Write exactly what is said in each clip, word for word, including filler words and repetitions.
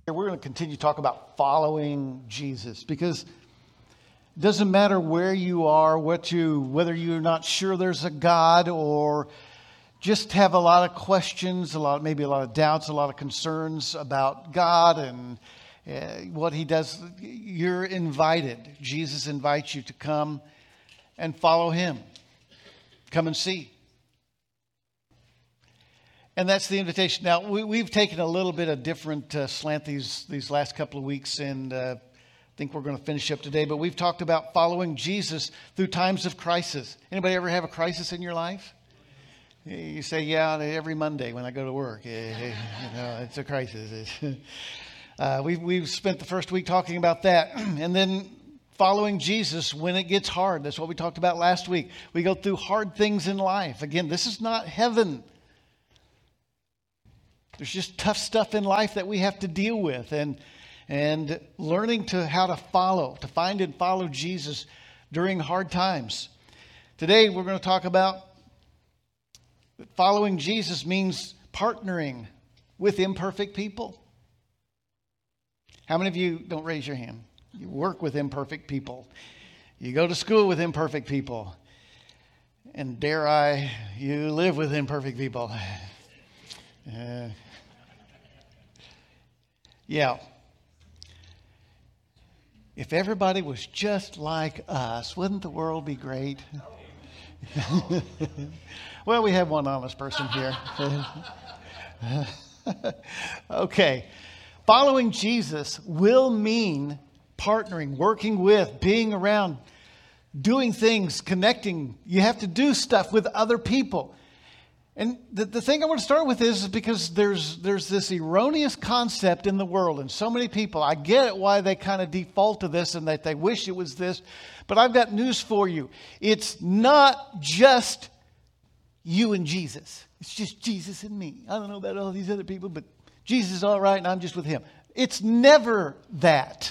We're going to continue to talk about following Jesus, because it doesn't matter where you are, what you, whether you're not sure there's a God or just have a lot of questions, a lot, maybe a lot of doubts, a lot of concerns about God and uh, what He does. You're invited. Jesus invites you to come and follow Him. Come and see. And that's the invitation. Now, we, we've taken a little bit of different uh, slant these, these last couple of weeks, and uh, I think we're going to finish up today. But we've talked about following Jesus through times of crisis. Anybody ever have a crisis in your life? You say, yeah, every Monday when I go to work. You know, it's a crisis. uh, we've, we've spent the first week talking about that. And then following Jesus when it gets hard. That's what we talked about last week. We go through hard things in life. Again, this is not heaven. There's just tough stuff in life that we have to deal with, and and learning to how to follow, to find and follow Jesus during hard times. Today we're going to talk about following Jesus means partnering with imperfect people. How many of you, don't raise your hand, you work with imperfect people? You go to school with imperfect people. And dare I, you live with imperfect people. Uh, yeah. If everybody was just like us, wouldn't the world be great? Well, we have one honest person here. Okay. Following Jesus will mean partnering, working with, being around, doing things, connecting. You have to do stuff with other people. And the, the thing I want to start with is because there's there's this erroneous concept in the world, and so many people, I get it why they kind of default to this and that they wish it was this, but I've got news for you. It's not just you and Jesus. It's just Jesus and me. I don't know about all these other people, but Jesus is all right and I'm just with Him. It's never that.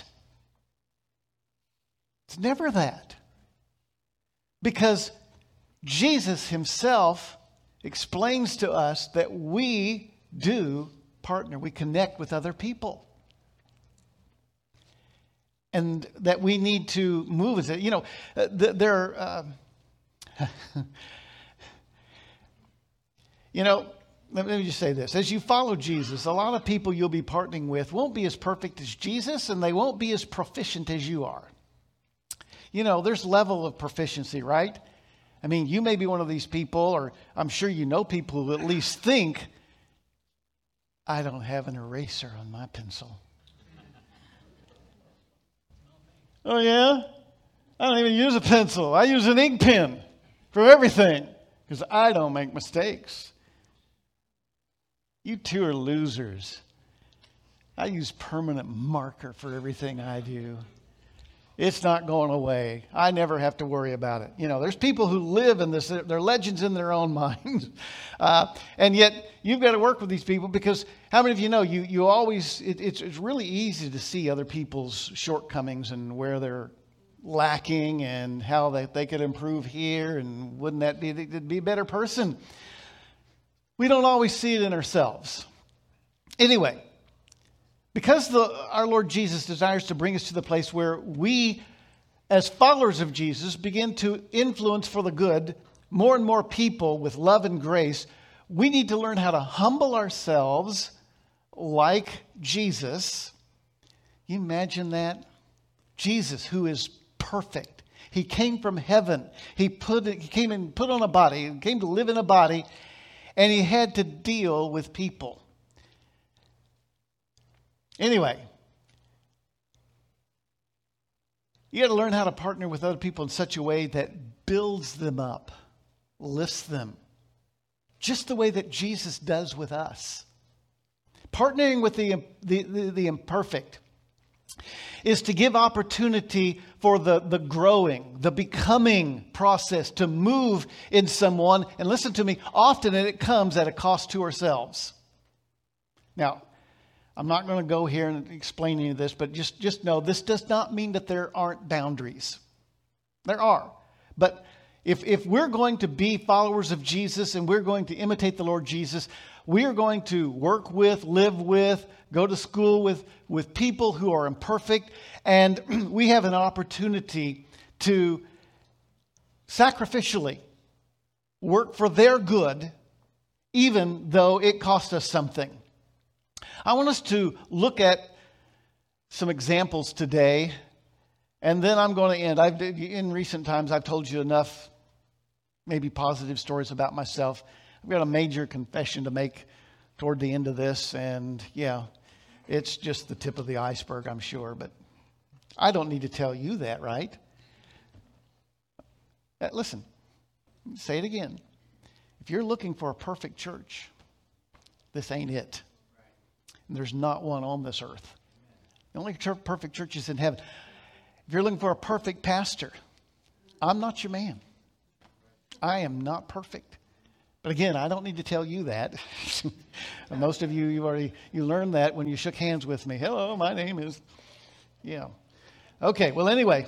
It's never that. Because Jesus Himself explains to us that we do partner. We connect with other people. And that we need to move as it. You know, uh, there are, uh, you know, let me just say this. As you follow Jesus, a lot of people you'll be partnering with won't be as perfect as Jesus, and they won't be as proficient as you are. You know, there's level of proficiency, right? I mean, you may be one of these people, or I'm sure you know people who at least think, I don't have an eraser on my pencil. Oh, yeah? I don't even use a pencil. I use an ink pen for everything because I don't make mistakes. You two are losers. I use permanent marker for everything I do. It's not going away. I never have to worry about it. You know, there's people who live in this. They're legends in their own minds. Uh, and yet, you've got to work with these people because how many of you know, you, you always, it, it's, it's really easy to see other people's shortcomings and where they're lacking and how they, they could improve here. And wouldn't that be, they'd be a better person? We don't always see it in ourselves. Anyway. Because the, our Lord Jesus desires to bring us to the place where we, as followers of Jesus, begin to influence for the good more and more people with love and grace, we need to learn how to humble ourselves like Jesus. Can you imagine that? Jesus, who is perfect. He came from heaven. He put he came and put on a body. He came to live in a body, and He had to deal with people. Anyway, you got to learn how to partner with other people in such a way that builds them up, lifts them, just the way that Jesus does with us. Partnering with the, the, the, the imperfect is to give opportunity for the, the growing, the becoming process to move in someone. And listen to me, often it comes at a cost to ourselves. Now, I'm not going to go here and explain any of this, but just, just know this does not mean that there aren't boundaries. There are. But If, if we're going to be followers of Jesus and we're going to imitate the Lord Jesus, we are going to work with, live with, go to school with, with people who are imperfect. And we have an opportunity to sacrificially work for their good, even though it costs us something. I want us to look at some examples today, and then I'm going to end. I've, in recent times, I've told you enough maybe positive stories about myself. I've got a major confession to make toward the end of this, and yeah, it's just the tip of the iceberg, I'm sure, but I don't need to tell you that, right? Uh, listen, say it again. If you're looking for a perfect church, this ain't it. And there's not one on this earth. The only ch- perfect church is in heaven. If you're looking for a perfect pastor, I'm not your man. I am not perfect. But again, I don't need to tell you that. Most of you, you already you learned that when you shook hands with me. Hello, my name is, yeah. Okay, well, anyway,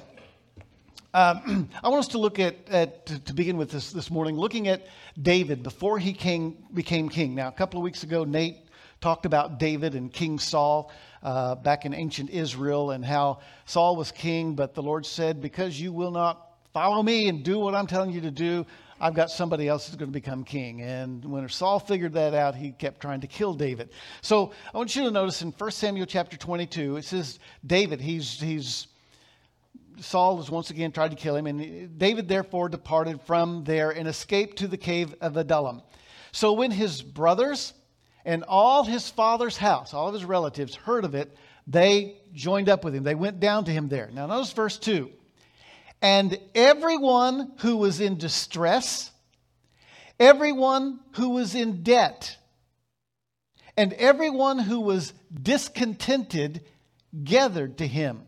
um, I want us to look at, at to, to begin with this this morning, looking at David before he came, became king. Now, a couple of weeks ago, Nate talked about David and King Saul uh, back in ancient Israel and how Saul was king, but the Lord said, because you will not follow me and do what I'm telling you to do, I've got somebody else who's going to become king. And when Saul figured that out, he kept trying to kill David. So I want you to notice in First Samuel chapter twenty-two, it says David, he's, he's, Saul has once again tried to kill him. And David therefore departed from there and escaped to the cave of Adullam. So when his brothers and all his father's house, all of his relatives heard of it, they joined up with him. They went down to him there. Now notice verse two. And everyone who was in distress, everyone who was in debt, and everyone who was discontented gathered to him.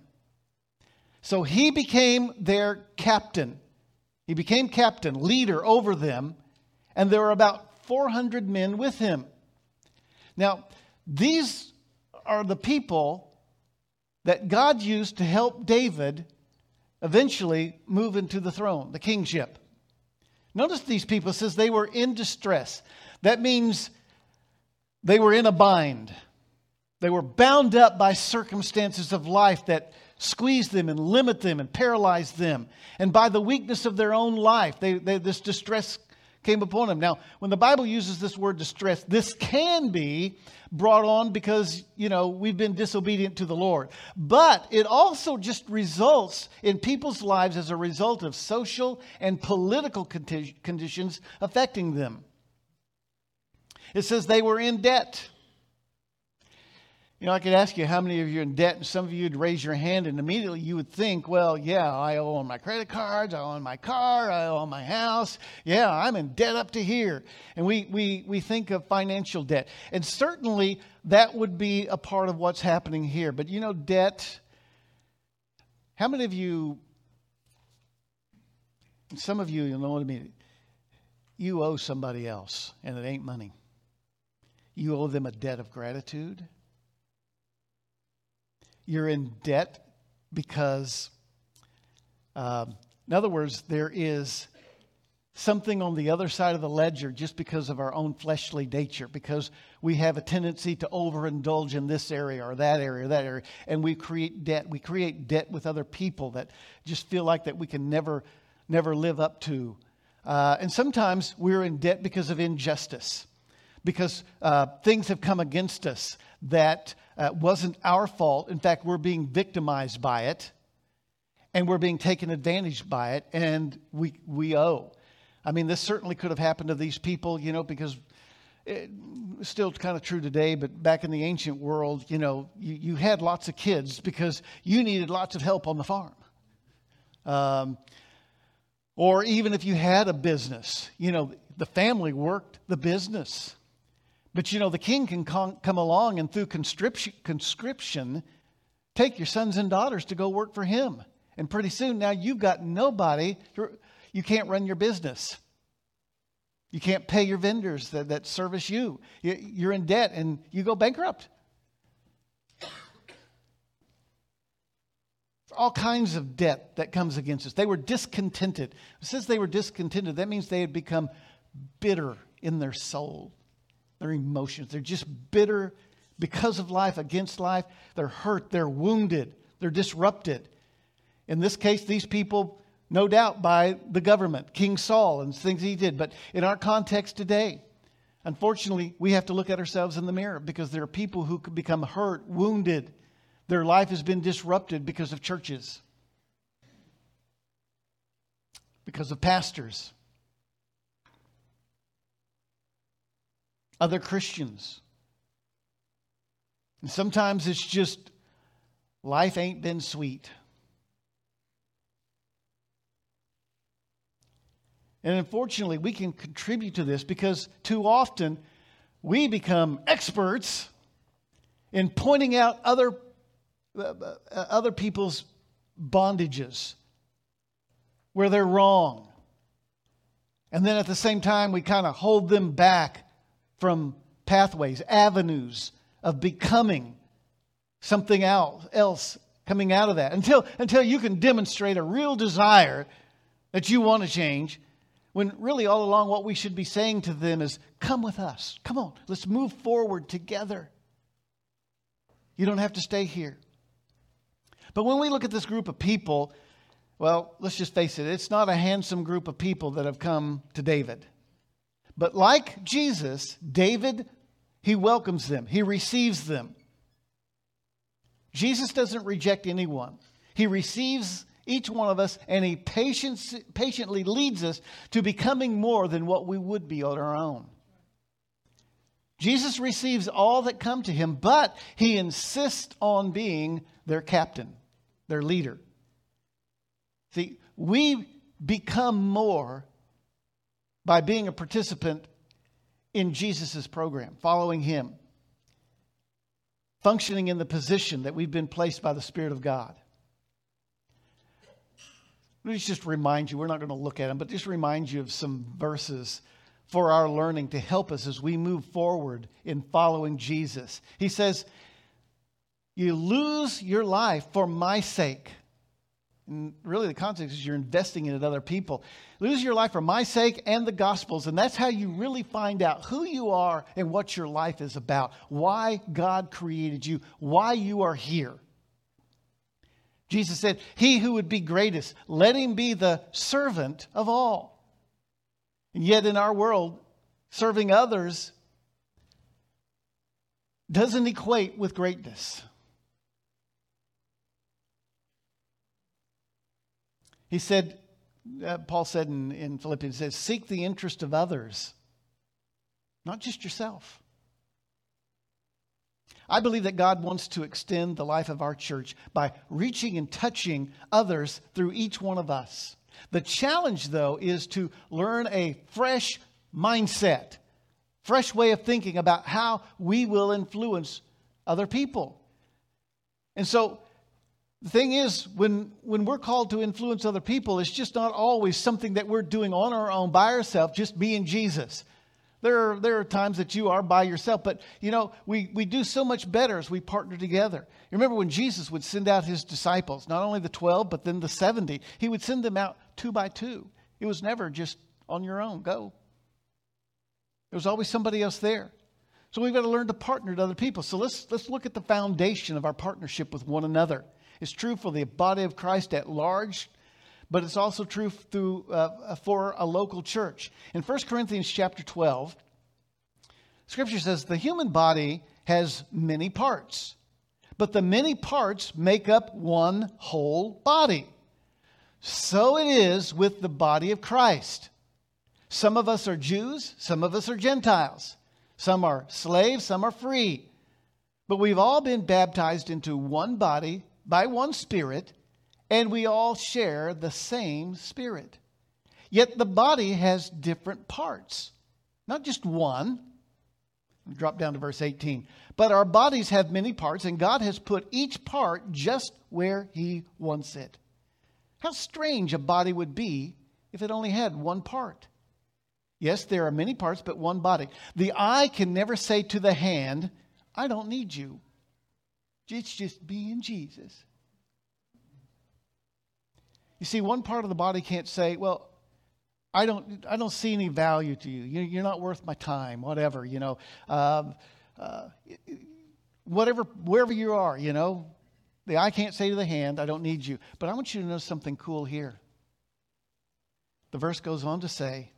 So he became their captain. He became captain, leader over them, and there were about four hundred men with him. Now, these are the people that God used to help David eventually move into the throne, the kingship. Notice these people, it says they were in distress. That means they were in a bind. They were bound up by circumstances of life that squeezed them and limit them and paralyzed them. And by the weakness of their own life, they, they, this distress came upon them. Now, when the Bible uses this word distress, this can be brought on because, you know, we've been disobedient to the Lord. But it also just results in people's lives as a result of social and political condi- conditions affecting them. It says they were in debt. You know, I could ask you how many of you are in debt, and some of you would raise your hand, and immediately you would think, well, yeah, I owe on my credit cards, I owe on my car, I owe on my house. Yeah, I'm in debt up to here. And we, we, we think of financial debt. And certainly that would be a part of what's happening here. But you know, debt, how many of you, some of you, you'll know what I mean, you owe somebody else, and it ain't money. You owe them a debt of gratitude. You're in debt because, um, in other words, there is something on the other side of the ledger just because of our own fleshly nature, because we have a tendency to overindulge in this area or that area or that area, and we create debt. We create debt with other people that just feel like that we can never, never live up to. Uh, and sometimes we're in debt because of injustice, because uh, things have come against us that uh, wasn't our fault. In fact, we're being victimized by it, and we're being taken advantage by it, and we we owe. I mean, this certainly could have happened to these people, you know, because it's still kind of true today, but back in the ancient world, you know, you, you had lots of kids because you needed lots of help on the farm. Um, or even if you had a business, you know, the family worked the business. But, you know, the king can con- come along and through conscription, conscription, take your sons and daughters to go work for him. And pretty soon now you've got nobody. You can't run your business. You can't pay your vendors that, that service you. You're in debt and you go bankrupt. all kinds of debt that comes against us. They were discontented. It says they were discontented. That means they had become bitter in their soul, their emotions. They're just bitter because of life, against life. They're hurt. They're wounded. They're disrupted. In this case, these people, no doubt by the government, King Saul and things he did. But in our context today, unfortunately, we have to look at ourselves in the mirror because there are people who could become hurt, wounded. Their life has been disrupted because of churches, because of pastors, other Christians. And sometimes it's just life ain't been sweet. And unfortunately, we can contribute to this because too often we become experts in pointing out other, uh, other people's bondages where they're wrong. And then at the same time, we kind of hold them back from pathways, avenues of becoming something else coming out of that. Until, until you can demonstrate a real desire that you want to change. When really all along what we should be saying to them is, come with us. Come on, let's move forward together. You don't have to stay here. But when we look at this group of people, well, let's just face it. It's not a handsome group of people that have come to David. But like Jesus, David, he welcomes them. He receives them. Jesus doesn't reject anyone. He receives each one of us, and he patience, patiently leads us to becoming more than what we would be on our own. Jesus receives all that come to him, but he insists on being their captain, their leader. See, we become more by being a participant in Jesus' program, following him, functioning in the position that we've been placed by the Spirit of God. Let me just remind you, we're not going to look at them, but just remind you of some verses for our learning to help us as we move forward in following Jesus. He says, you lose your life for my sake. And really the context is you're investing in it other people. Lose your life for my sake and the gospel's. And that's how you really find out who you are and what your life is about. Why God created you. Why you are here. Jesus said, he who would be greatest, let him be the servant of all. And yet in our world, serving others doesn't equate with greatness. He said, uh, Paul said in, in Philippians, he says, seek the interest of others, not just yourself. I believe that God wants to extend the life of our church by reaching and touching others through each one of us. The challenge, though, is to learn a fresh mindset, fresh way of thinking about how we will influence other people. And so the thing is, when, when we're called to influence other people, it's just not always something that we're doing on our own by ourselves, just being Jesus. There are, there are times that you are by yourself, but, you know, we, we do so much better as we partner together. You remember when Jesus would send out his disciples, not only the twelve, but then the seventy, he would send them out two by two. It was never just on your own, go. There was always somebody else there. So we've got to learn to partner with other people. So let's, let's look at the foundation of our partnership with one another. It's true for the body of Christ at large, but it's also true through, uh, for a local church. In First Corinthians chapter twelve, Scripture says the human body has many parts, but the many parts make up one whole body. So it is with the body of Christ. Some of us are Jews, some of us are Gentiles. Some are slaves, some are free. But we've all been baptized into one body by one Spirit, and we all share the same Spirit. Yet the body has different parts. Not just one. Drop down to verse eighteen. But our bodies have many parts, and God has put each part just where he wants it. How strange a body would be if it only had one part. Yes, there are many parts, but one body. The eye can never say to the hand, I don't need you. It's just me and Jesus. You see, one part of the body can't say, well, I don't, I don't see any value to you. You- You're not worth my time, whatever, you know. Um, uh, whatever, wherever you are, you know. The eye can't say to the hand, I don't need you. But I want you to know something cool here. The verse goes on to say,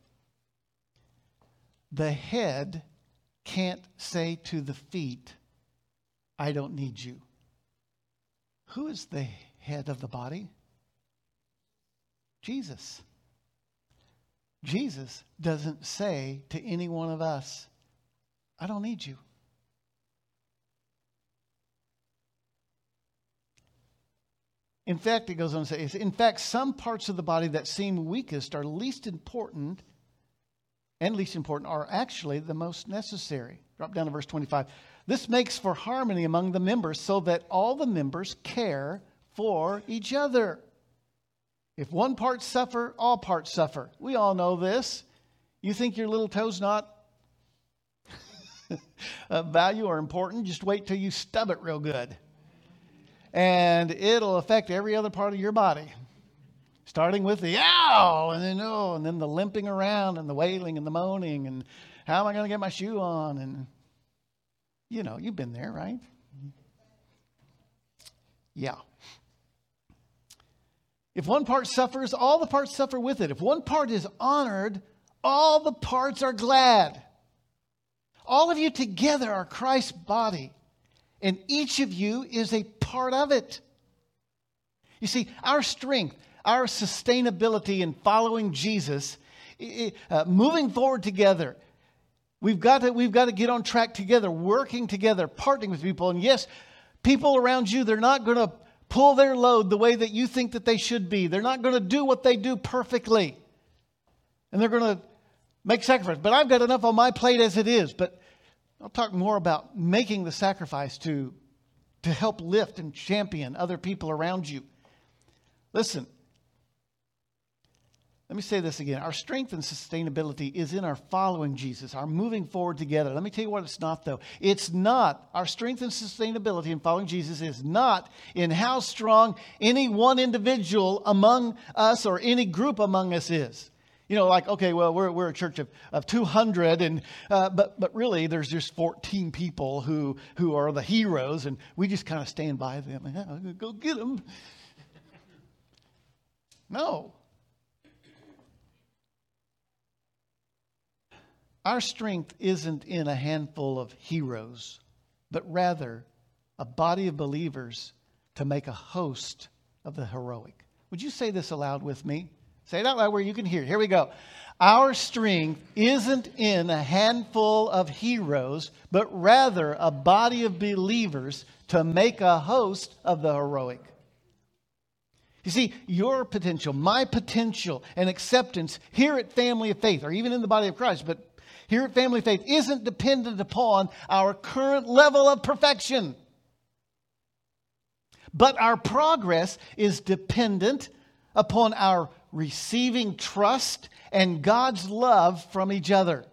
the head can't say to the feet, I don't need you. Who is the head of the body? Jesus. Jesus doesn't say to any one of us, I don't need you. In fact, it goes on to say, in fact, some parts of the body that seem weakest are least important, and least important are actually the most necessary. Drop down to verse twenty-five. This makes for harmony among the members so that all the members care for each other. If one part suffer, all parts suffer. We all know this. You think your little toe's not of value or important? Just wait till you stub it real good. And it'll affect every other part of your body. Starting with the ow, and then oh, and then the limping around and the wailing and the moaning and how am I going to get my shoe on? And you know, you've been there, right? Yeah. If one part suffers, all the parts suffer with it. If one part is honored, all the parts are glad. All of you together are Christ's body, and each of you is a part of it. You see, our strength, our sustainability in following Jesus, uh, moving forward together, we've got to, we've got to get on track together, working together, partnering with people. And yes, people around you, they're not going to pull their load the way that you think that they should be. They're not going to do what they do perfectly. And they're going to make sacrifice. But I've got enough on my plate as it is. But I'll talk more about making the sacrifice to, to help lift and champion other people around you. Listen, let me say this again. Our strength and sustainability is in our following Jesus, our moving forward together. Let me tell you what it's not, though. It's not, our strength and sustainability in following Jesus is not in how strong any one individual among us or any group among us is. You know, like, okay, well, we're we're a church of, of two hundred, and uh, but but really there's just fourteen people who who are the heroes, and we just kind of stand by them and go get them. No. Our strength isn't in a handful of heroes, but rather a body of believers to make a host of the heroic. Would you say this aloud with me? Say it out loud where you can hear. Here we go. Our strength isn't in a handful of heroes, but rather a body of believers to make a host of the heroic. You see, your potential, my potential, and acceptance here at Family of Faith, or even in the body of Christ, but here at Family of Faith, isn't dependent upon our current level of perfection. But our progress is dependent upon our receiving trust and God's love from each other.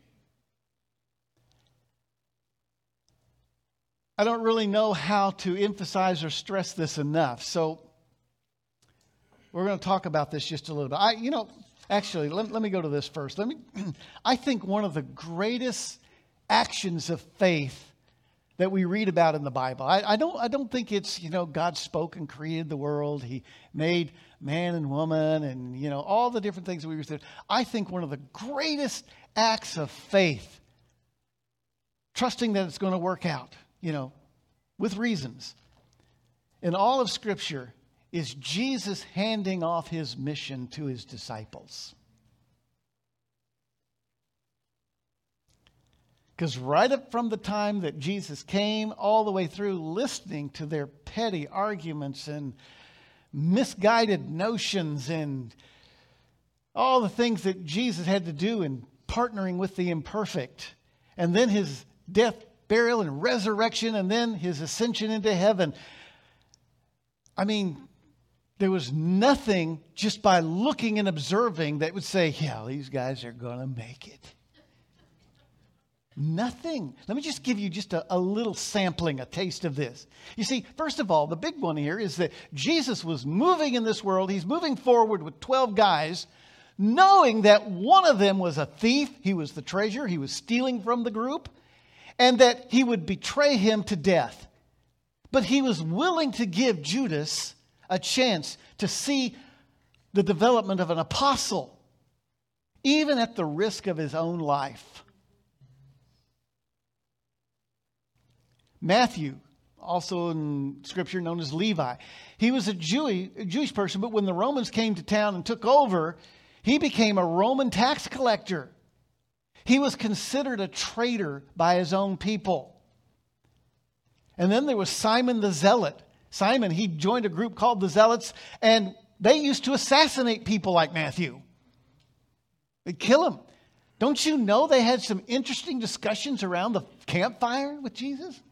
I don't really know how to emphasize or stress this enough, so we're going to talk about this just a little bit. I, you know, actually, let, let me go to this first. Let me. I think one of the greatest actions of faith that we read about in the Bible. I, I don't. I don't think it's, you know, God spoke and created the world. He made man and woman, and you know all the different things that we read. I think one of the greatest acts of faith, trusting that it's going to work out, you know, with reasons, in all of Scripture, is Jesus handing off his mission to his disciples. Because right up from the time that Jesus came, all the way through, listening to their petty arguments and misguided notions and all the things that Jesus had to do in partnering with the imperfect, and then his death, burial, and resurrection, and then his ascension into heaven. I mean, there was nothing just by looking and observing that would say, yeah, these guys are going to make it. Nothing. Let me just give you just a, a little sampling, a taste of this. You see, first of all, the big one here is that Jesus was moving in this world. He's moving forward with twelve guys, knowing that one of them was a thief. He was the treasurer. He was stealing from the group, and that he would betray him to death. But he was willing to give Judas a chance to see the development of an apostle, even at the risk of his own life. Matthew, also in Scripture known as Levi, he was a Jewish, a Jewish person, but when the Romans came to town and took over, he became a Roman tax collector. He was considered a traitor by his own people. And then there was Simon the Zealot. Simon, he joined a group called the Zealots, and they used to assassinate people like Matthew. They'd kill him. Don't you know they had some interesting discussions around the campfire with Jesus?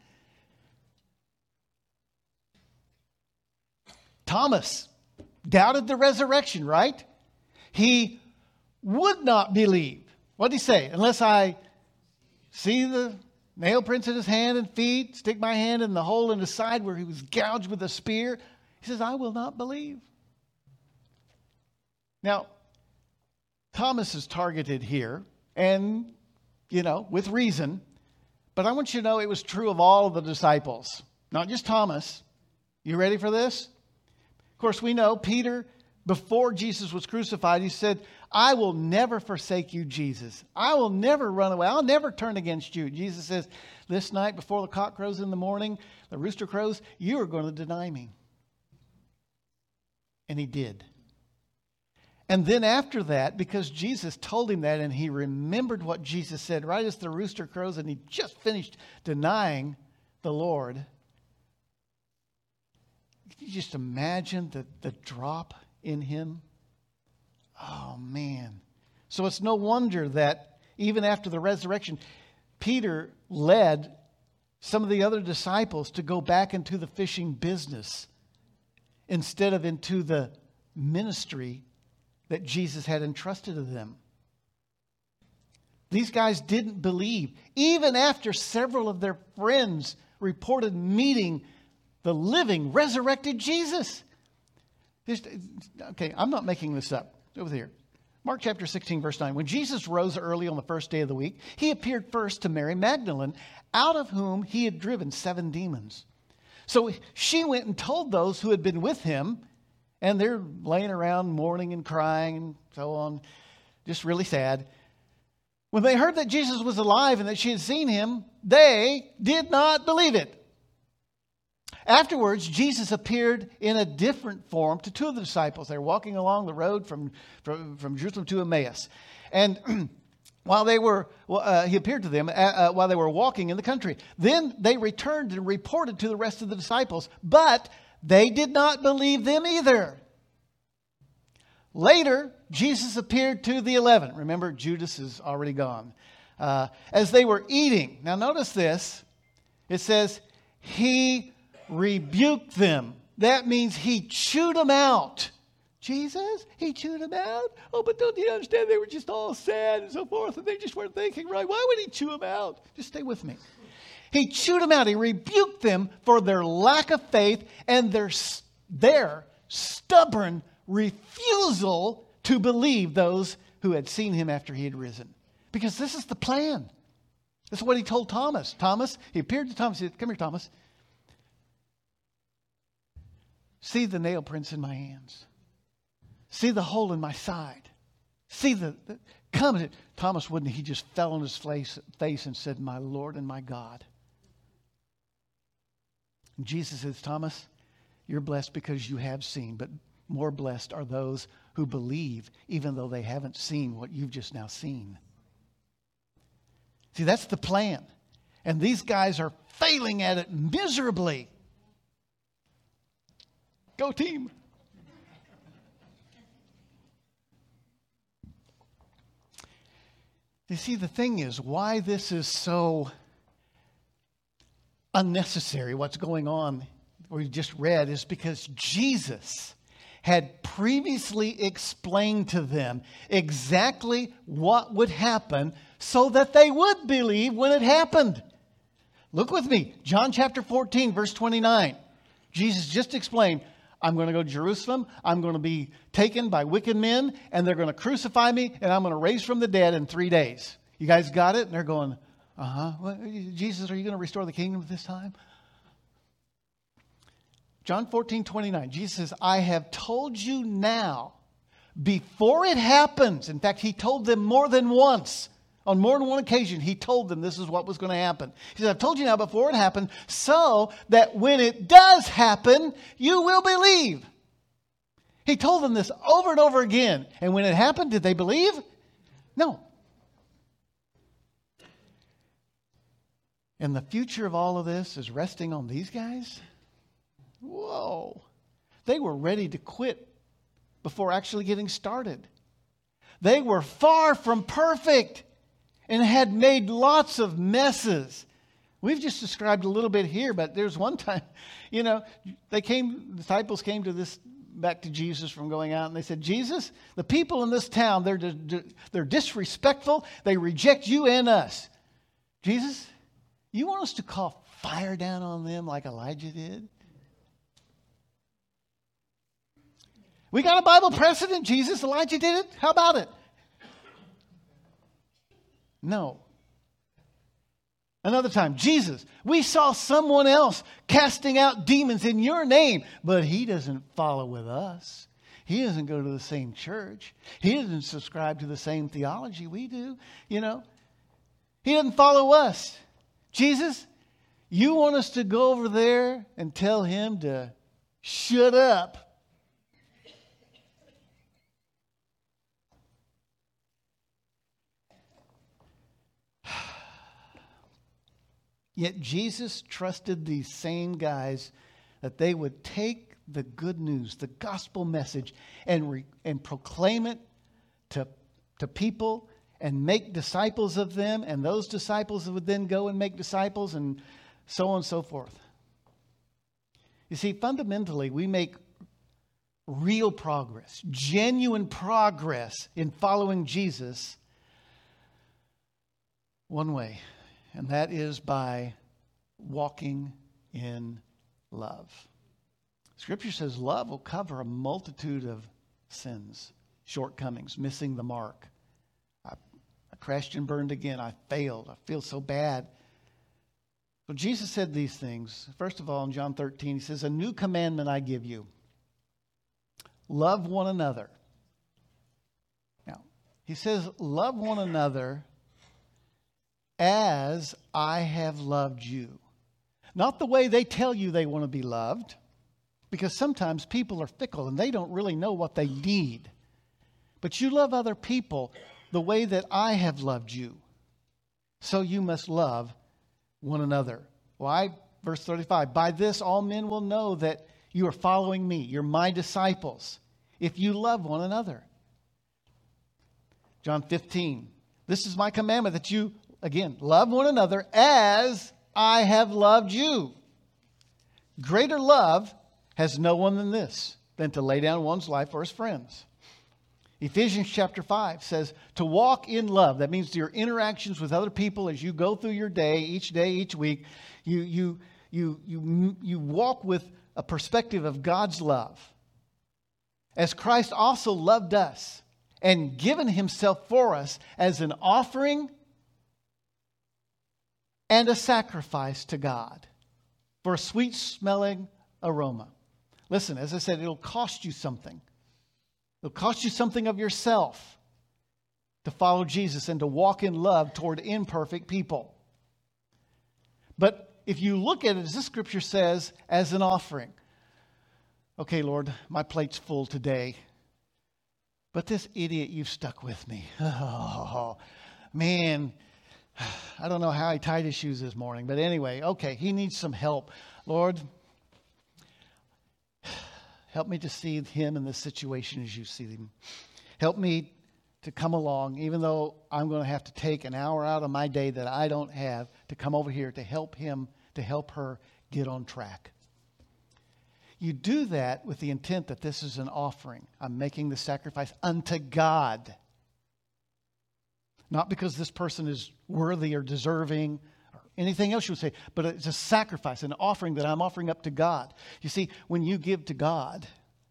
Thomas doubted the resurrection, right? He would not believe. What did he say? Unless I see the nail prints in his hand and feet, stick my hand in the hole in his side where he was gouged with a spear. He says, I will not believe. Now, Thomas is targeted here, and, you know, with reason. But I want you to know it was true of all of the disciples, not just Thomas. You ready for this? Of course, we know Peter, before Jesus was crucified, he said, I will never forsake you, Jesus. I will never run away. I'll never turn against you. Jesus says, this night before the cock crows in the morning, the rooster crows, you are going to deny me. And he did. And then after that, because Jesus told him that and he remembered what Jesus said right as the rooster crows and he just finished denying the Lord, can you just imagine the, the drop in him? Oh, man. So it's no wonder that even after the resurrection, Peter led some of the other disciples to go back into the fishing business instead of into the ministry that Jesus had entrusted to them. These guys didn't believe. Even after several of their friends reported meeting the living, resurrected Jesus. Just, okay, I'm not making this up. Over here. Mark chapter sixteen, verse nine. When Jesus rose early on the first day of the week, he appeared first to Mary Magdalene, out of whom he had driven seven demons. So she went and told those who had been with him, and they're laying around mourning and crying and so on, just really sad. When they heard that Jesus was alive and that she had seen him, they did not believe it. Afterwards, Jesus appeared in a different form to two of the disciples. They were walking along the road from, from, from Jerusalem to Emmaus. And while they were, uh, he appeared to them uh, uh, while they were walking in the country. Then they returned and reported to the rest of the disciples, but they did not believe them either. Later, Jesus appeared to the eleven. Remember, Judas is already gone. Uh, as they were eating. Now notice this. It says, he rebuked them. That means he chewed them out. Jesus, he chewed them out? Oh, but don't you understand? They were just all sad and so forth, and they just weren't thinking right. Why would he chew them out? Just stay with me. He chewed them out. He rebuked them for their lack of faith and their, their stubborn refusal to believe those who had seen him after he had risen. Because this is the plan. This is what he told Thomas. Thomas, he appeared to Thomas. He said, come here, Thomas. See the nail prints in my hands. See the hole in my side. See the, the come. Thomas wouldn't. He just fell on his face, face and said, my Lord and my God. And Jesus says, Thomas, you're blessed because you have seen, but more blessed are those who believe, even though they haven't seen what you've just now seen. See, that's the plan. And these guys are failing at it miserably. Go team. You see, the thing is, why this is so unnecessary, what's going on, we just read, is because Jesus had previously explained to them exactly what would happen so that they would believe when it happened. Look with me, John chapter fourteen, verse twenty-nine. Jesus just explained, I'm going to go to Jerusalem, I'm going to be taken by wicked men, and they're going to crucify me, and I'm going to raise from the dead in three days. You guys got it? And they're going, uh-huh. Well, Jesus, are you going to restore the kingdom this time? John fourteen, twenty-nine, Jesus says, I have told you now, before it happens. In fact, he told them more than once. On more than one occasion, he told them this is what was going to happen. He said, I've told you now before it happened, so that when it does happen, you will believe. He told them this over and over again. And when it happened, did they believe? No. And the future of all of this is resting on these guys? Whoa. They were ready to quit before actually getting started. They were far from perfect and had made lots of messes. We've just described a little bit here, but there's one time, you know, they came, the disciples came to this, back to Jesus from going out, and they said, Jesus, the people in this town, they're, they're disrespectful. They reject you and us. Jesus, you want us to call fire down on them like Elijah did? We got a Bible precedent, Jesus. Elijah did it. How about it? No. Another time, Jesus, we saw someone else casting out demons in your name, but he doesn't follow with us. He doesn't go to the same church. He doesn't subscribe to the same theology we do. You know, he doesn't follow us. Jesus, you want us to go over there and tell him to shut up? Yet Jesus trusted these same guys that they would take the good news, the gospel message, and, re, and proclaim it to, to people and make disciples of them. And those disciples would then go and make disciples and so on and so forth. You see, fundamentally, we make real progress, genuine progress in following Jesus one way. And that is by walking in love. Scripture says love will cover a multitude of sins, shortcomings, missing the mark. I, I crashed and burned again. I failed. I feel so bad. So Jesus said these things. First of all, in John thirteen, he says, a new commandment I give you. Love one another. Now, he says, love one another as I have loved you. Not the way they tell you they want to be loved, because sometimes people are fickle and they don't really know what they need. But you love other people the way that I have loved you. So you must love one another. Why? Verse thirty-five, by this all men will know that you are following me. You're my disciples, if you love one another. John fifteen, this is my commandment that you Again, love one another as I have loved you. Greater love has no one than this, than to lay down one's life for his friends. Ephesians chapter five says to walk in love. That means your interactions with other people as you go through your day, each day, each week, you, you, you, you, you walk with a perspective of God's love. As Christ also loved us and given himself for us as an offering and a sacrifice to God for a sweet smelling aroma. Listen, as I said, it'll cost you something. It'll cost you something of yourself to follow Jesus and to walk in love toward imperfect people. But if you look at it, as this scripture says, as an offering. Okay, Lord, my plate's full today. But this idiot, you've stuck with me. Oh, man. I don't know how he tied his shoes this morning, but anyway, okay, he needs some help. Lord, help me to see him in this situation as you see him. Help me to come along, even though I'm going to have to take an hour out of my day that I don't have to come over here to help him, to help her get on track. You do that with the intent that this is an offering. I'm making the sacrifice unto God. Not because this person is worthy or deserving or anything else you would say, but it's a sacrifice, an offering that I'm offering up to God. You see, when you give to God,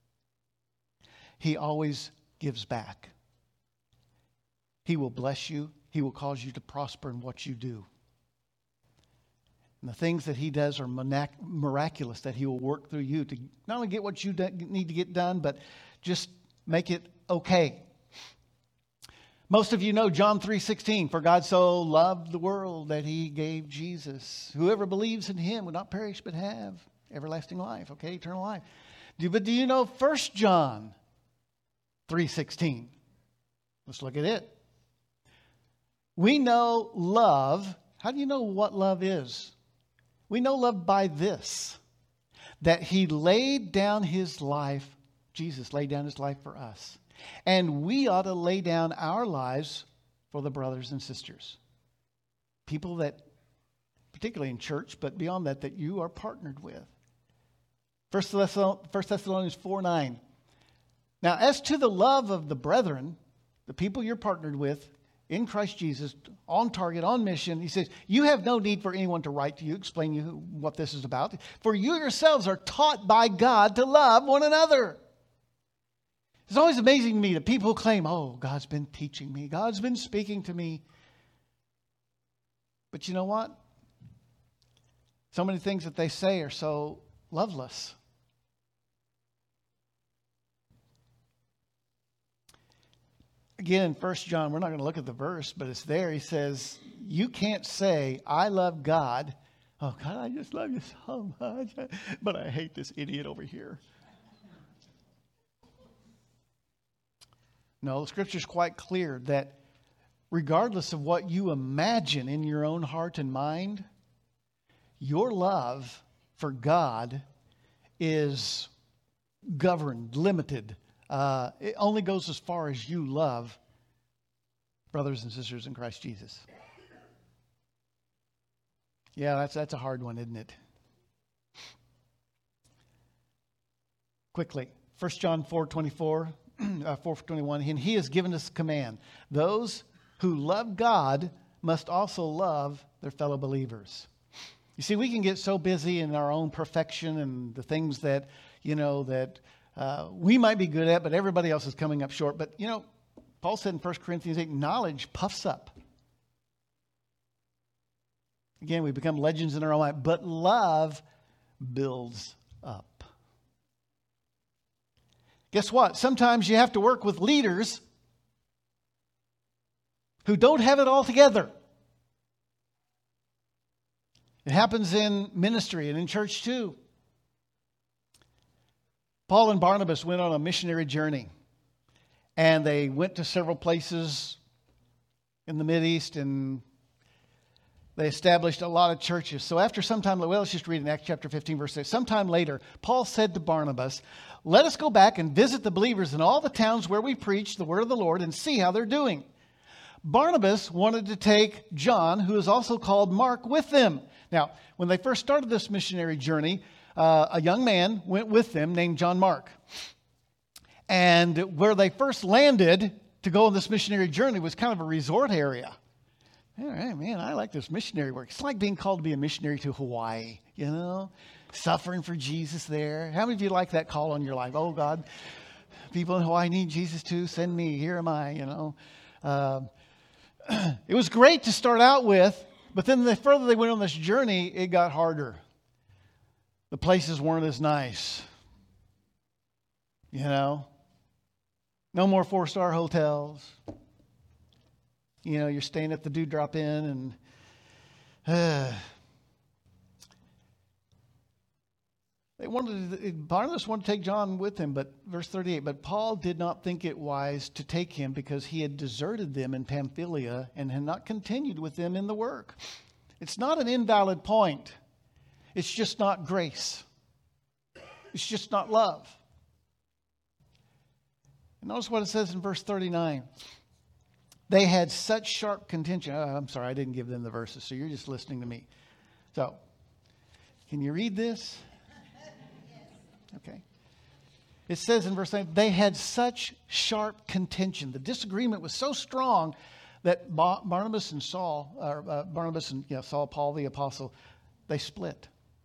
He always gives back. He will bless you. He will cause you to prosper in what you do. And the things that He does are miraculous, that He will work through you to not only get what you need to get done, but just make it okay. Most of you know John three sixteen, for God so loved the world that He gave Jesus. Whoever believes in Him will not perish but have everlasting life, okay, eternal life. Do, but do you know First John three sixteen? Let's look at it. We know love. How do you know what love is? We know love by this, that He laid down His life, Jesus laid down His life for us. And we ought to lay down our lives for the brothers and sisters. People that, particularly in church, but beyond that, that you are partnered with. First Thessalonians four nine. Now, as to the love of the brethren, the people you're partnered with, in Christ Jesus, on target, on mission, he says, you have no need for anyone to write to you, explain you what this is about. For you yourselves are taught by God to love one another. It's always amazing to me that people claim, oh, God's been teaching me. God's been speaking to me. But you know what? So many things that they say are so loveless. Again, in First John, we're not going to look at the verse, but it's there. He says, you can't say, I love God. Oh, God, I just love you so much. But I hate this idiot over here. No, the Scripture is quite clear that regardless of what you imagine in your own heart and mind, your love for God is governed, limited. Uh, it only goes as far as you love brothers and sisters in Christ Jesus. Yeah, that's that's a hard one, isn't it? Quickly, First John four twenty-four, uh, four twenty-one, and He has given us a command. Those who love God must also love their fellow believers. You see, we can get so busy in our own perfection and the things that, you know, that Uh, we might be good at, but everybody else is coming up short. But, you know, Paul said in First Corinthians eight, knowledge puffs up. Again, we become legends in our own mind. But love builds up. Guess what? Sometimes you have to work with leaders who don't have it all together. It happens in ministry and in church too. Paul and Barnabas went on a missionary journey, and they went to several places in the Mideast, and they established a lot of churches. So after some time, well, let's just read in Acts chapter fifteen, verse six. Sometime later, Paul said to Barnabas, let us go back and visit the believers in all the towns where we preach the word of the Lord and see how they're doing. Barnabas wanted to take John, who is also called Mark, with them. Now, when they first started this missionary journey, Uh, a young man went with them named John Mark. And where they first landed to go on this missionary journey was kind of a resort area. All right, man, I like this missionary work. It's like being called to be a missionary to Hawaii, you know, suffering for Jesus there. How many of you like that call on your life? Oh, God, people in Hawaii need Jesus too. Send me. Here am I, you know. Uh, it was great to start out with, but then the further they went on this journey, it got harder. The places weren't as nice, you know. No more four-star hotels. You know, you're staying at the Dewdrop Inn, and uh, they wanted. Barnabas wanted to take John with him, but verse thirty-eight. But Paul did not think it wise to take him because he had deserted them in Pamphylia and had not continued with them in the work. It's not an invalid point. It's just not grace. It's just not love. And notice what it says in verse thirty-nine. They had such sharp contention. Oh, I'm sorry, I didn't give them the verses, so you're just listening to me. So, can you read this? Okay. It says in verse nine, they had such sharp contention. The disagreement was so strong that Bar- Barnabas and Saul, or uh, Barnabas and yeah, Saul, Paul the apostle, they split.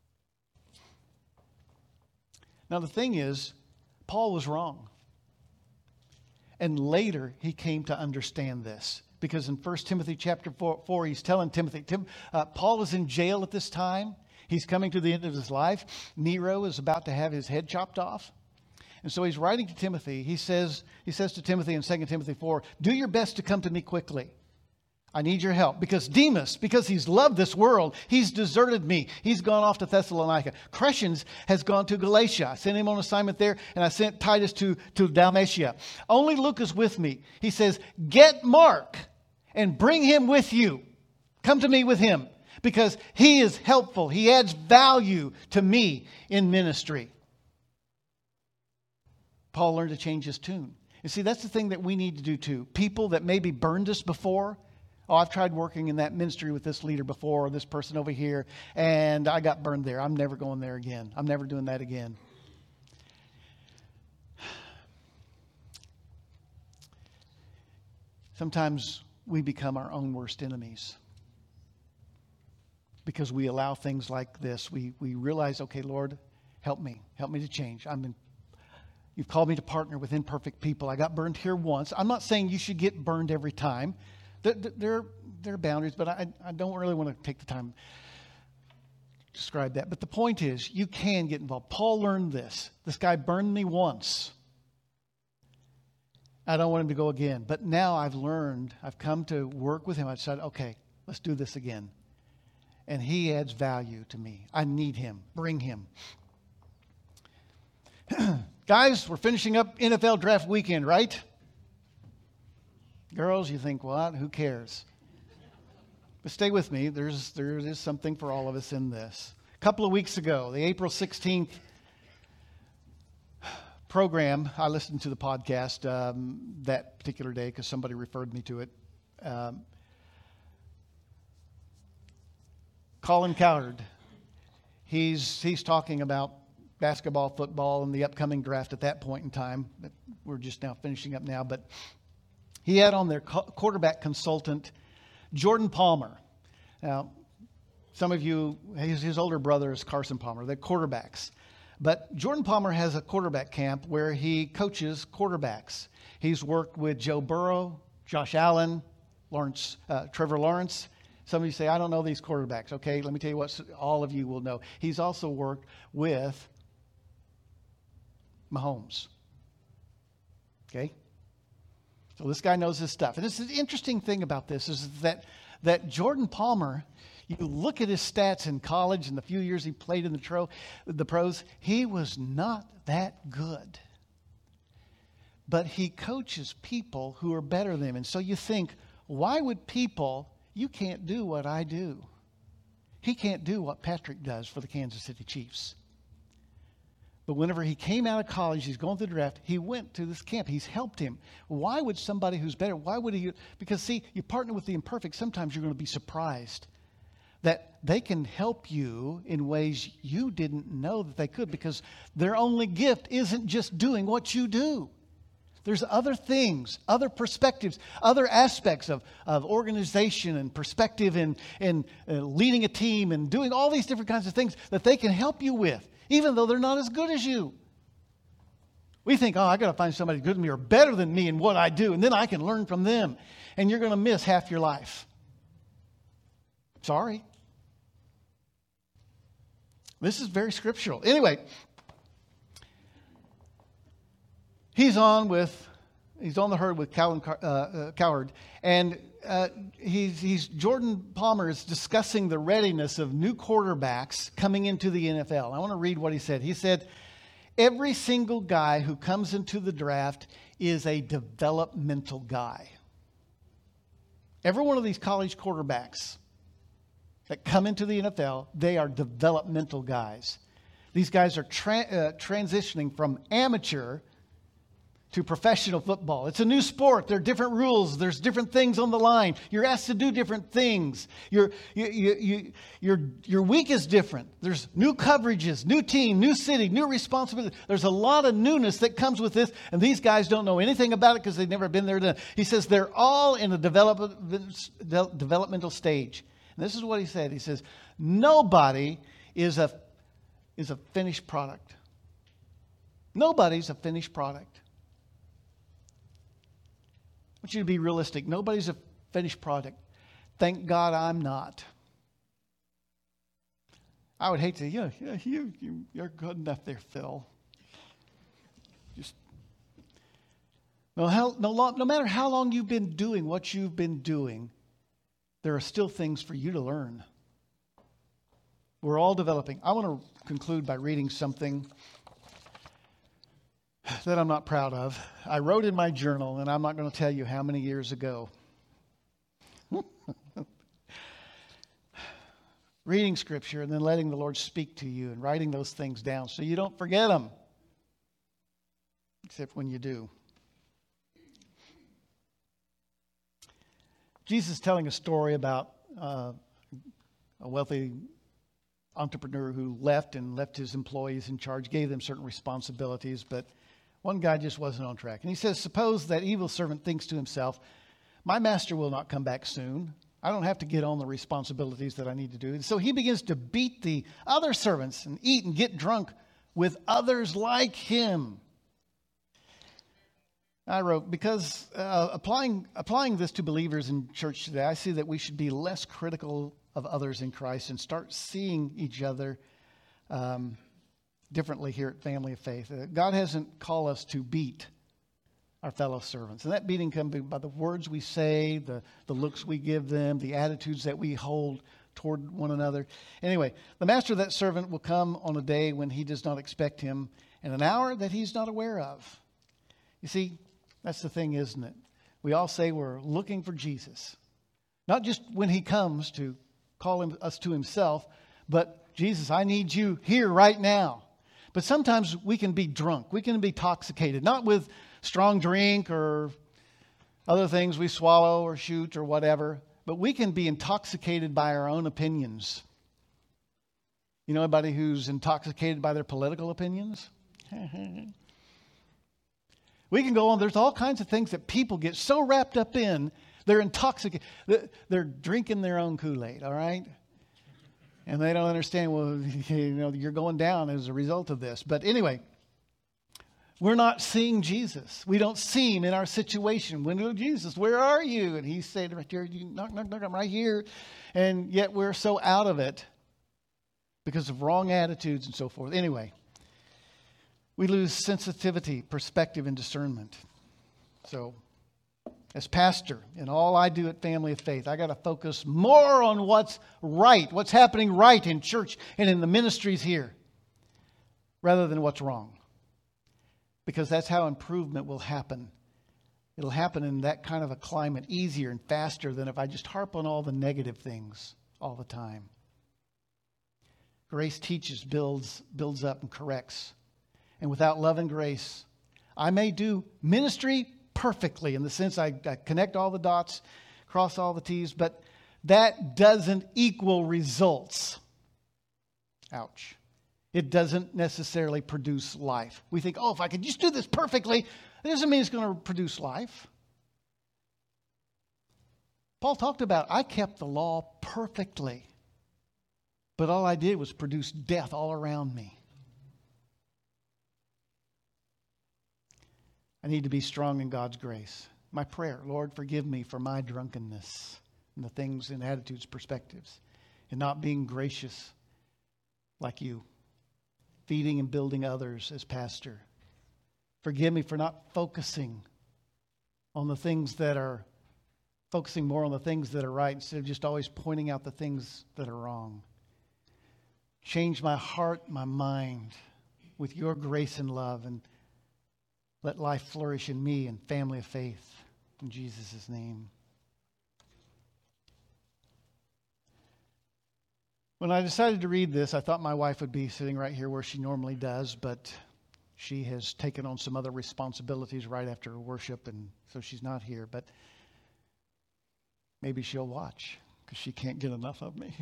Now the thing is, Paul was wrong. And later he came to understand this. Because in First Timothy chapter four, four he's telling Timothy, Tim, uh, Paul is in jail at this time. He's coming to the end of his life. Nero is about to have his head chopped off. And so he's writing to Timothy. He says, he says to Timothy in Second Timothy four, do your best to come to me quickly. I need your help. Because Demas, because he's loved this world, he's deserted me. He's gone off to Thessalonica. Crescens has gone to Galatia. I sent him on assignment there, and I sent Titus to, to Dalmatia. Only Luke is with me. He says, get Mark and bring him with you. Come to me with him. Because he is helpful. He adds value to me in ministry. Paul learned to change his tune. You see, that's the thing that we need to do too. People that maybe burned us before. Oh, I've tried working in that ministry with this leader before, or this person over here, and I got burned there. I'm never going there again. I'm never doing that again. Sometimes we become our own worst enemies. Because we allow things like this. We we realize, okay, Lord, help me. Help me to change. I'm in You've called me to partner with imperfect people. I got burned here once. I'm not saying you should get burned every time. There, there, there are boundaries, but I, I don't really want to take the time to describe that. But the point is, you can get involved. Paul learned this. This guy burned me once. I don't want him to go again. But now I've learned, I've come to work with him. I decided, okay, let's do this again. And he adds value to me. I need him. Bring him. Guys, we're finishing up N F L draft weekend, right? Girls, you think, what? Who cares? But stay with me. There's there is something for all of us in this. A couple of weeks ago, the April sixteenth program, I listened to the podcast um, that particular day because somebody referred me to it. Um, Colin Cowherd, he's he's talking about basketball, football, and the upcoming draft at that point in time. We're just now finishing up now. But he had on their quarterback consultant, Jordan Palmer. Now, some of you, his, his older brother is Carson Palmer. They're quarterbacks. But Jordan Palmer has a quarterback camp where he coaches quarterbacks. He's worked with Joe Burrow, Josh Allen, Lawrence, uh, Trevor Lawrence. Some of you say, I don't know these quarterbacks. Okay, let me tell you what all of you will know. He's also worked with Mahomes. Okay? So this guy knows his stuff. And this is the interesting thing about this is that, that Jordan Palmer, you look at his stats in college and the few years he played in the, tro, the pros, he was not that good. But he coaches people who are better than him. And so you think, why would people, you can't do what I do. He can't do what Patrick does for the Kansas City Chiefs. But whenever he came out of college, he's going through the draft, he went to this camp. He's helped him. Why would somebody who's better, why would he? Because, see, you partner with the imperfect, sometimes you're going to be surprised that they can help you in ways you didn't know that they could, because their only gift isn't just doing what you do. There's other things, other perspectives, other aspects of, of organization and perspective and, and uh, leading a team and doing all these different kinds of things that they can help you with, even though they're not as good as you. We think, oh, I got to find somebody good than me or better than me in what I do, and then I can learn from them. And you're going to miss half your life. Sorry. This is very scriptural. Anyway, he's on with, he's on the herd with Colin uh, uh, Cowherd, and uh, he's, he's Jordan Palmer is discussing the readiness of new quarterbacks coming into the N F L. I want to read what he said. He said, every single guy who comes into the draft is a developmental guy. Every one of these college quarterbacks that come into the N F L, they are developmental guys. These guys are tra- uh, transitioning from amateur to professional football. It's a new sport. There are different rules. There's different things on the line. You're asked to do different things. Your, you, you, you, your, your week is different. There's new coverages, new team, new city, new responsibility. There's a lot of newness that comes with this, and these guys don't know anything about it because they've never been there. He says they're all in a develop, developmental stage. And this is what he said. He says, nobody is a, is a finished product. Nobody's a finished product. I want you to be realistic. Nobody's a finished product. Thank God I'm not. I would hate to, yeah, yeah, you, you, you're good enough there, Phil. Just, no, how, no, no matter how long you've been doing what you've been doing, there are still things for you to learn. We're all developing. I want to conclude by reading something that I'm not proud of. I wrote in my journal, and I'm not going to tell you how many years ago. Reading Scripture and then letting the Lord speak to you and writing those things down so you don't forget them. Except when you do. Jesus is telling a story about uh, a wealthy entrepreneur who left and left his employees in charge, gave them certain responsibilities, but one guy just wasn't on track. And he says, suppose that evil servant thinks to himself, my master will not come back soon. I don't have to get on the responsibilities that I need to do. And so he begins to beat the other servants and eat and get drunk with others like him. I wrote, because uh, applying, applying this to believers in church today, I see that we should be less critical of others in Christ and start seeing each other um, differently here at Family of Faith. Uh, God hasn't called us to beat our fellow servants. And that beating can be by the words we say, the, the looks we give them, the attitudes that we hold toward one another. Anyway, the master of that servant will come on a day when he does not expect him, and an hour that he's not aware of. You see, that's the thing, isn't it? We all say we're looking for Jesus. Not just when he comes to call him, us to himself, but Jesus, I need you here right now. But sometimes we can be drunk. We can be intoxicated, not with strong drink or other things we swallow or shoot or whatever, but we can be intoxicated by our own opinions. You know anybody who's intoxicated by their political opinions? We can go on. There's all kinds of things that people get so wrapped up in, they're intoxicated. They're drinking their own Kool-Aid, all right? And they don't understand, well, you know, you're going down as a result of this. But anyway, we're not seeing Jesus. We don't see him in our situation. When, oh, Jesus, where are you? And he's saying right there, you knock, knock, knock, I'm right here. And yet we're so out of it because of wrong attitudes and so forth. Anyway, we lose sensitivity, perspective, and discernment. So, as pastor, in all I do at Family of Faith, I got to focus more on what's right, what's happening right in church and in the ministries here, rather than what's wrong. Because that's how improvement will happen. It'll happen in that kind of a climate easier and faster than if I just harp on all the negative things all the time. Grace teaches, builds, builds up, and corrects. And without love and grace, I may do ministry perfectly in the sense I, I connect all the dots, cross all the T's, but that doesn't equal results. Ouch. It doesn't necessarily produce life. We think, oh, if I could just do this perfectly, it doesn't mean it's going to produce life. Paul talked about, I kept the law perfectly, but all I did was produce death all around me. I need to be strong in God's grace. My prayer, Lord, forgive me for my drunkenness and the things and attitudes, perspectives, and not being gracious like you, feeding and building others as pastor. Forgive me for not focusing on the things that are, focusing more on the things that are right instead of just always pointing out the things that are wrong. Change my heart, my mind with your grace and love, and let life flourish in me and Family of Faith. In Jesus' name. When I decided to read this, I thought my wife would be sitting right here where she normally does, but she has taken on some other responsibilities right after worship, and so she's not here. But maybe she'll watch because she can't get enough of me.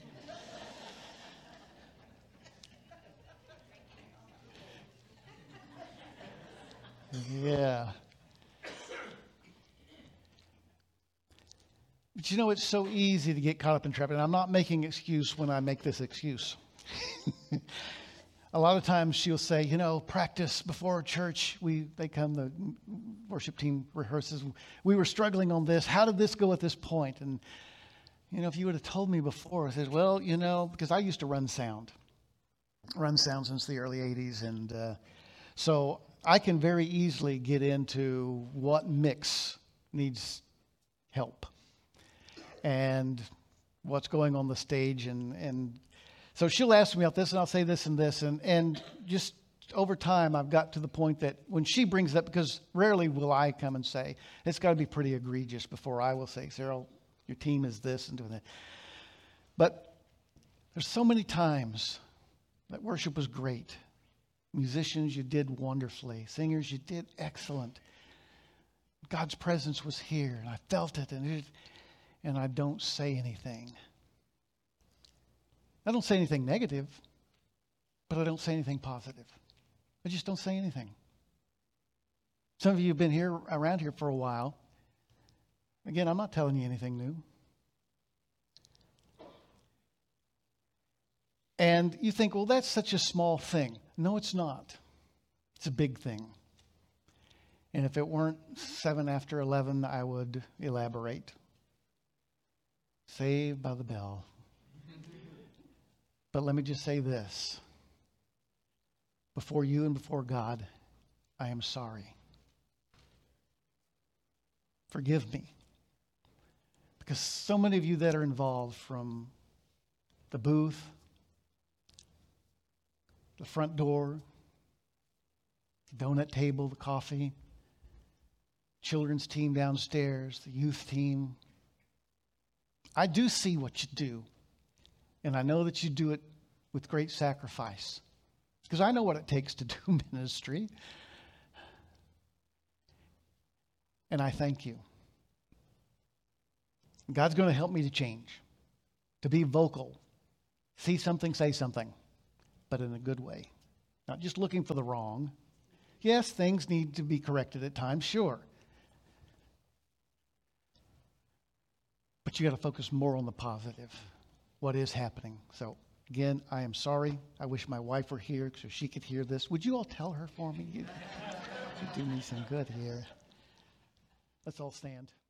Yeah. But you know, it's so easy to get caught up in traffic. And I'm not making excuse when I make this excuse. A lot of times she'll say, you know, practice before church. We they come, the worship team rehearses. We were struggling on this. How did this go at this point? And, you know, if you would have told me before, I said, well, you know, because I used to run sound. Run sound since the early eighties. And uh, so I can very easily get into what mix needs help and what's going on the stage. And, and so she'll ask me about this, and I'll say this and this. And, and just over time, I've got to the point that when she brings it up, because rarely will I come and say, it's got to be pretty egregious before I will say, Cyril, your team is this and doing that. But there's so many times that worship was great. Musicians, you did wonderfully. Singers, you did excellent. God's presence was here, and I felt it, and it, and I don't say anything. I don't say anything negative, but I don't say anything positive. I just don't say anything. Some of you have been here around here for a while. Again, I'm not telling you anything new. And you think, well, that's such a small thing. No, it's not. It's a big thing. And if it weren't seven after eleven, I would elaborate. Saved by the bell. But let me just say this. Before you and before God, I am sorry. Forgive me. Because so many of you that are involved, from the booth, the front door, the donut table, the coffee, children's team downstairs, the youth team. I do see what you do. And I know that you do it with great sacrifice. Because I know what it takes to do ministry. And I thank you. God's going to help me to change. To be vocal. See something, say something. But in a good way. Not just looking for the wrong. Yes, things need to be corrected at times, sure. But you got to focus more on the positive. What is happening. So, again, I am sorry. I wish my wife were here so she could hear this. Would you all tell her for me? You, you do me some good here. Let's all stand.